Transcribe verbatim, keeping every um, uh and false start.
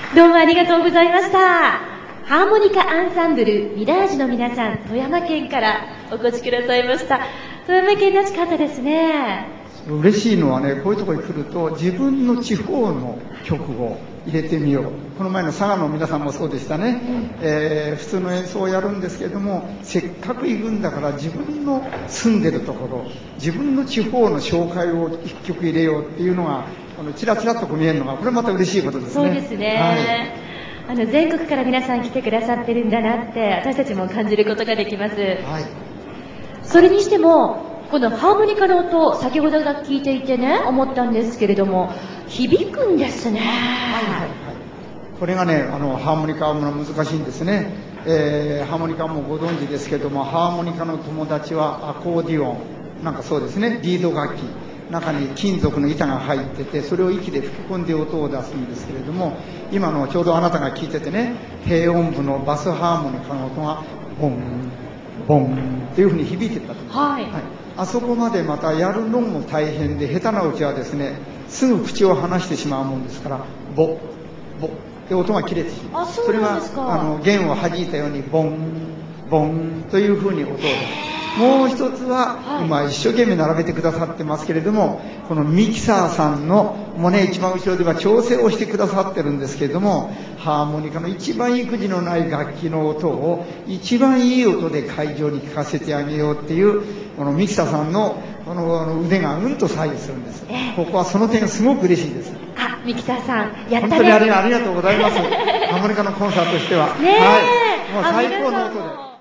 どうもありがとうございました。ハーモニカアンサンブルミラージュの皆さん、富山県からお越しくださいました。富山県らしかったですね。 嬉しいのはね、こういうところに来ると自分の地方の曲を入れてみよう。この前の佐賀の皆さんもそうでしたね、えー、普通の演奏をやるんですけれども、せっかく行くんだから自分の住んでるところ、自分の地方の紹介を一曲入れようっていうのがあのチラチラっと見えるのが、これまた嬉しいことですね。 そうですね、はい、あの全国から皆さん来てくださってるんだなって私たちも感じることができます。はい、それにしてもこのハーモニカの音、先ほどから聞いていてね思ったんですけれども、響くんですね。はいはいはい、 これがね、あのハーモニカは難しいんですね。えー、ハーモニカもご存知ですけども、ハーモニカの友達はアコーディオンなんかそうですね、リード楽器、中に金属の板が入ってて、それを息で吹き込んで音を出すんですけれども、今のちょうどあなたが聞いててね、低音部のバスハーモニカの音がボンボンっていうふうに響いてたと思います。はい、はい、あそこまでまたやるのも大変で、下手なうちはですね、すぐ口を離してしまうもんですから、ボッボッで音が切れてしまう。 あ、そうなんですか。 それがあの弦を弾いたようにボンボンというふうに音を出す。もう一つは、はい、今一生懸命並べてくださってますけれども、このミキサーさんのもうね、一番後ろでは調整をしてくださってるんですけれども、ハーモニカの一番育児のない楽器の音を一番いい音で会場に聞かせてあげようっていうこのミキサーさんのこの腕がうんと左右するんです。ここはその点がすごく嬉しいです。 あ、ミキサーさんやったね。 本当にありがとうございます。ハーモニカのコンサートとしては、 ね、 はい、もう最高の音で。